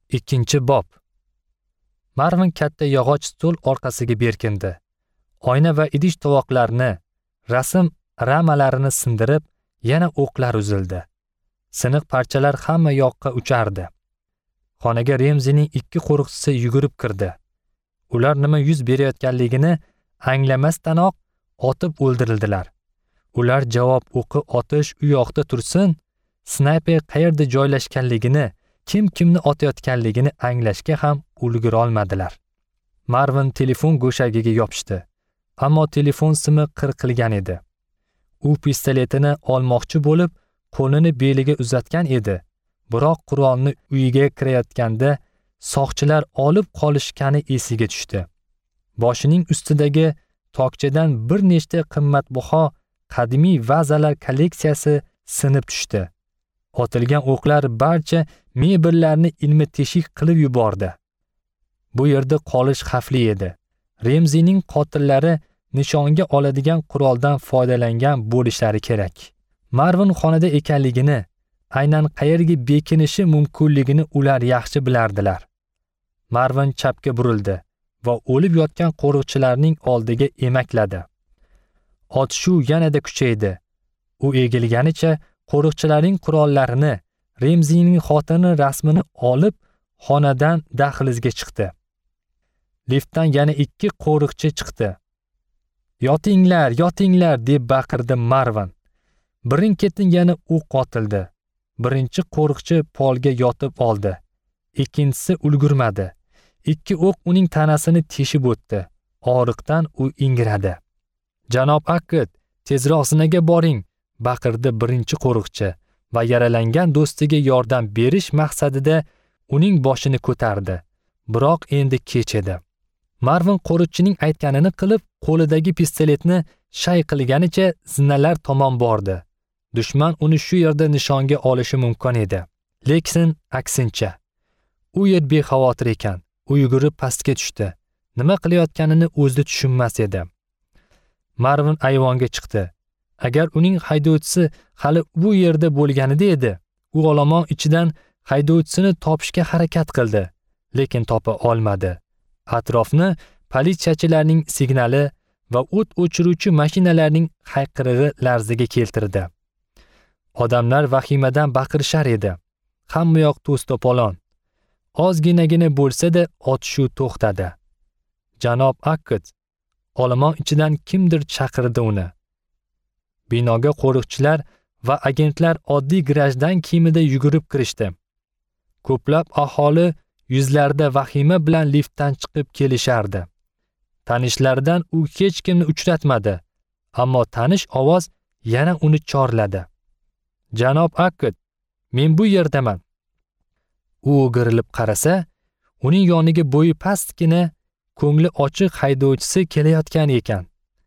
Ikkinchi bob. Marvin katta yog'och stol orqasiga berkindi. Oyna va idish tovoqlarni, rasm ramalarini sindirib, yana o'qlar uzildi. Siniq parchalar hamma yoqqa uchardi. Xonaga Remzining ikki qo'riqchisi yugurib kirdi. Ular nima yuz berayotganligini anglamasdanoq otib o'ldirildilar. Ular javob o'qi otish u yoqda tursin, snayper qayerda joylashganligini, kimni otayotganligini anglashga ham ulgura olmadilar. Marvin telefon go'shagiga yopishdi, ammo telefon simi qirqilgan edi. U pistoletini olmoqchi bo'lib, qo'lini beliga uzatgan edi. Biroq qurolni uyiga kirayotganda soqchilar olib qolishgani esiga tushdi. Boshining ustidagi tokchadan bir nechta qimmatbaho qadimiy vazalar kolleksiyasi sinib tushdi. Otilgan o'qlar barcha mebellarni ilma-teshik qilib yubordi. Bu yerda qolish xavfli edi. Remzining qotillari nishonga oladigan quroldan foydalangan bo'lishlari kerak. Marvin xonada ekanligini, aynan qayerga bekinishi mumkinligini ular yaxshi bilardilar. Marvin chapga burildi va o'lib yotgan qo'riqchilarning oldiga emakladi. Otishuv yanada kuchaydi. U egilganicha qo'riqchilarning qurollarini, Remzining xotini rasmini olib, xonadan dahlizga chiqdi. Liftdan yana ikki qo'riqchi chiqdi. "Yotinglar, yotinglar!" deb baqirdi Marvin. Birin-ketin yana o'q otildi. Birinchi qo'riqchi polga yotib oldi. Ikkinchisi ulgurmadi. Ikki o'q uning tanasini teshib o'tdi. Og'riqdan u ingradi. "Janob Akkit, tezroq zinaga boring!" baqirdi birinchi qo'riqchi va yaralangan do'stiga yordam berish maqsadida uning boshini ko'tardi. Biroq endi kech edi. Marvin qo'riqchining aytganini qilib, qo'lidagi pistoletni shay qilganicha zinalar tomon bordi. Dushman uni shu yerda nishonga olishi mumkin edi. Lekin aksincha. U yer bexavotir ekan. U yugurib pastga tushdi. Nima qilayotganini o'zi tushunmas edi. Marvin ayvonga chiqdi. Agar uning haydovchisi hali bu yerda bo'lganida edi, u olomon ichidan haydovchisini topishga harakat qildi, lekin topa olmadi. Atrofni politsiyachilarning signali va o't o'chiruvchi mashinalarning hayqirig'i larzaga keltirdi. Odamlar vahimadan baqirishar edi. Hamma yoq to's-to'polon. Ozginagina bo'lsa-da otishuv to'xtadi. "Janob Akkit!" olomon ichidan kimdir chaqirdi uni. Binoga qo'riqchilar va agentlar oddiy garajdan kiyimida yugurib kirishdi. Ko'plab aholi yuzlarida vahima bilan liftdan chiqib kelishardi. Tanishlaridan u hech kimni uchratmadi, ammo tanish ovoz yana uni chorladi. "Janob Akkit, men bu yerdaman." U o'girilib qarasa, uning yoniga bo'yi pastgina, ko'ngli ochiq haydovchisi kelayotgan ekan.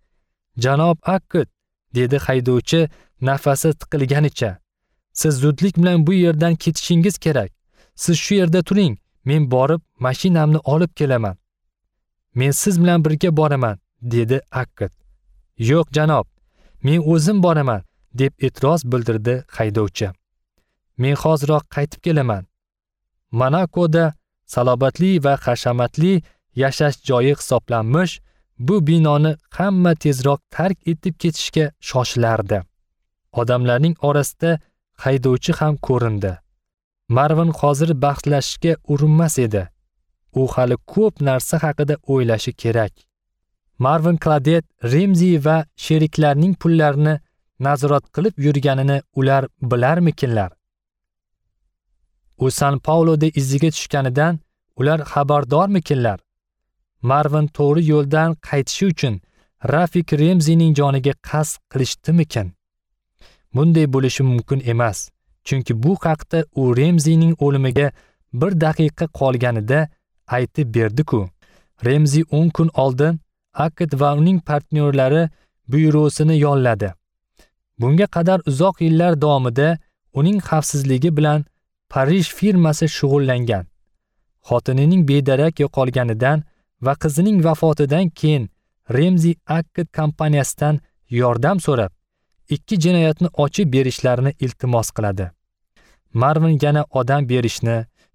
"Janob Akkit," dedi haydovchi nafasi tiqilganicha. "Siz zudlik bilan bu yerdan ketishingiz kerak. Siz shu yerda turing, men borib mashinamni olib kelaman." "Men siz bilan birga boraman," dedi Akkit. "Yo'q, janob, men o'zim boraman," deb e'tiroz bildirdi haydovchi. "Men hoziroq qaytib kelaman." Monakoda salobatli va hashamatli yashash joyi hisoblanmish, bu binoni hamma tezroq tark etib ketishga shoshilardi. Odamlarning orasida haydovchi ham ko'rindi. Marvin hozir bahslashishga urinmas edi. U hali ko'p narsa haqida o'ylashi kerak. Marvin Cladet, Remzi va sheriklarining pullarini nazorat qilib yurganini ular bilarmikinlar? U San Pauloda iziga tushganidan ular xabardormikinlar? Marvin to'g'ri yo'ldan qaytishi uchun Rafik Remzining joniga qasd qilishdimikin? Bunday bo'lishi mumkin emas, chunki bu haqda u Remzining o'limiga bir daqiqa qolganida aytib berdi-ku. Remzi 10 kun oldin Akkit va uning partnyorlari byurosini yolladi. Bunga qadar uzoq yillar davomida uning xavfsizligi bilan Parij firmasi shug'ullangan. Xotinining bedarak yo'qolganidan va qizining vafotidan keyin Remzi Akkit kompaniyasidan yordam so'rab, 2 jinoyatni ochib berishlarini iltimos qiladi. Marvin yana odam berishni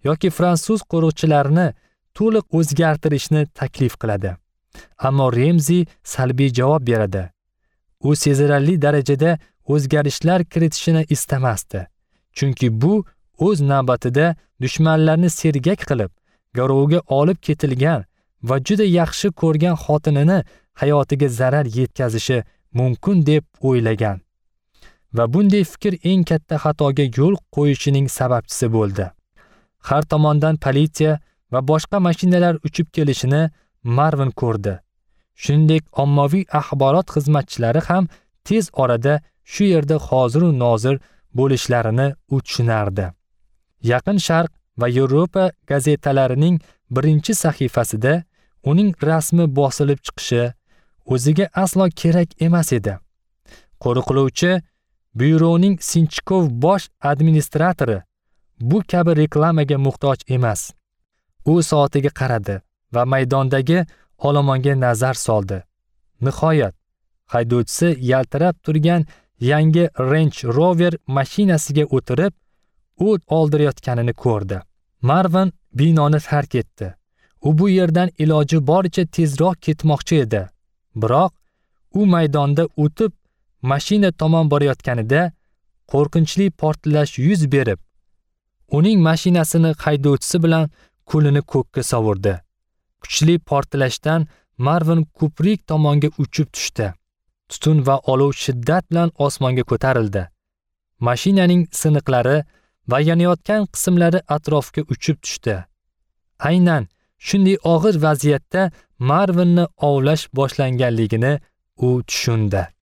yoki fransuz qo'riqchilarini to'liq o'zgartirishni taklif qiladi. Ammo Remzi salbiy javob beradi. U sezilarli darajada o'zgarishlar kiritishni istamasdi. Chunki bu o'z navbatida dushmanlarni sergak qilib, garovga olib ketilgan va juda yaxshi ko'rgan xotinini hayotiga zarar yetkazishi mumkin deb o'ylagan. Va bunday fikr eng katta xatoga yo'l qo'yishining sababchisi bo'ldi. Har tomondan politsiya va boshqa mashinalar uchib kelishini Marvin ko'rdi. Shuningdek, ommaviy axborot xizmatchilari ham tez orada shu yerda hozir u nozir bo'lishlarini u tushunardi. Yaqin Sharq va Yevropa gazetalarining birinchi sahifasida uning rasmi bosilib chiqishi o'ziga aslo kerak emas edi. Qo'riqlovchi byuroning Sinchkov bosh administratori bu kabi reklamaga muhtoj emas. U soatiga qaradi va maydondagi olomonga nazar soldi. Nihoyat, haydovchisi yaltirab turgan yangi Range Rover mashinasiga o'tirib, o't oldirayotganini ko'rdi. Marvin binoni tark etdi. U bu yerdan iloji boricha tezroq ketmoqchi edi. Biroq u maydonda o'tib mashina tomon borayotganida qo'rqinchli portlash yuz berib, uning mashinasini haydovchisi bilan qo'lini ko'kka sovurdi. Kuchli portlashdan Marvin ko'prik tomonga uchib tushdi. Tutun va olov shiddat bilan osmonga ko'tarildi. Mashinaning siniqlari va yonayotgan qismlari atrofga uchib tushdi. Aynan shunday og'ir vaziyatda Marvinni ovlash boshlanganligini u tushundi.